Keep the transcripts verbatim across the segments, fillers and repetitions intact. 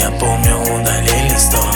Я помню, удалили сто,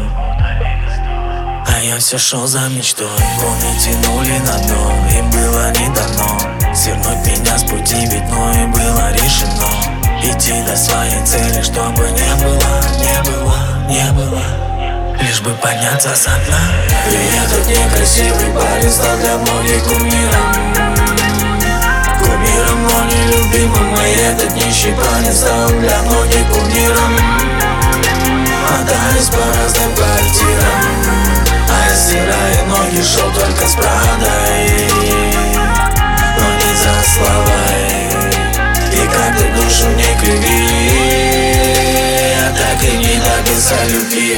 а я все шел за мечтой. Помню, тянули на дно, им было не дано свернуть меня с пути, ведь мною было решено идти до своей цели, чтобы не было, не было, не было, лишь бы подняться со дна. И этот некрасивый парень стал для многих кумиром, кумиром, но не любимым. И этот нищий парень стал для многих кумиром. Мотались по разным квартирам, а я, стирая ноги, шел только с Прадой, но не за славой. И как ты душу не криви, я так и не добился любви.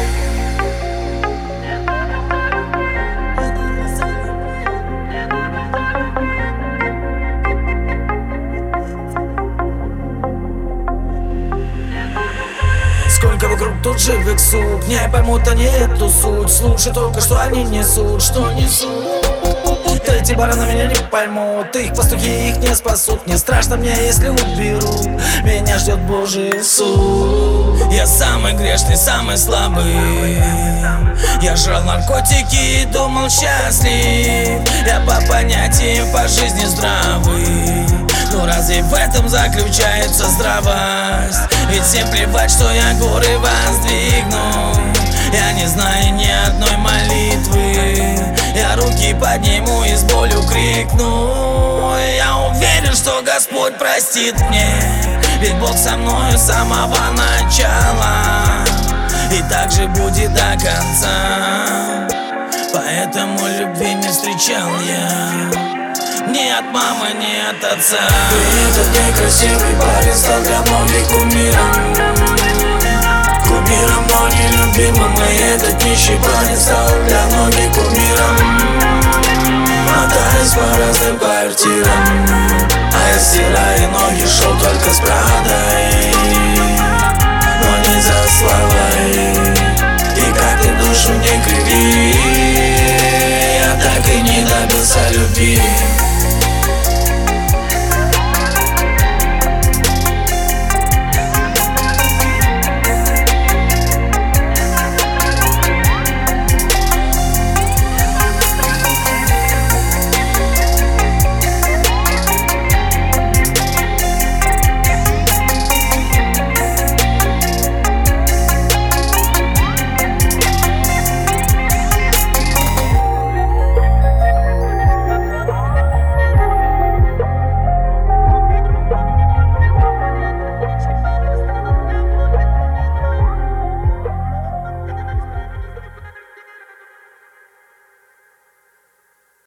Сколько вокруг тут живых сук, не поймут они эту суть. Слушай только, что они несут, что несут. Эти бараны меня не поймут, их пастухи их не спасут. Не страшно мне, если уберут, меня ждет Божий суд. Я самый грешный, самый слабый. Я жрал наркотики и думал счастлив. Я по понятиям по жизни здравый. Ну разве в этом заключается здравость? Ведь всем плевать, что я горы воздвигну. Я не знаю ни одной молитвы. Я руки подниму и с болью крикну. Я уверен, что Господь простит мне, ведь Бог со мною с самого начала и так же будет до конца. Поэтому любви не встречал я ни от мамы, ни от отца. И этот некрасивый парень стал для многих кумиром, кумиром, но не любимым. И этот нищий парень стал для многих кумиром. Мотаясь по разным квартирам, а я, стирая ноги, шел только с Прадой, но не за славой. И как ты душу не криви, я так и не добился любви.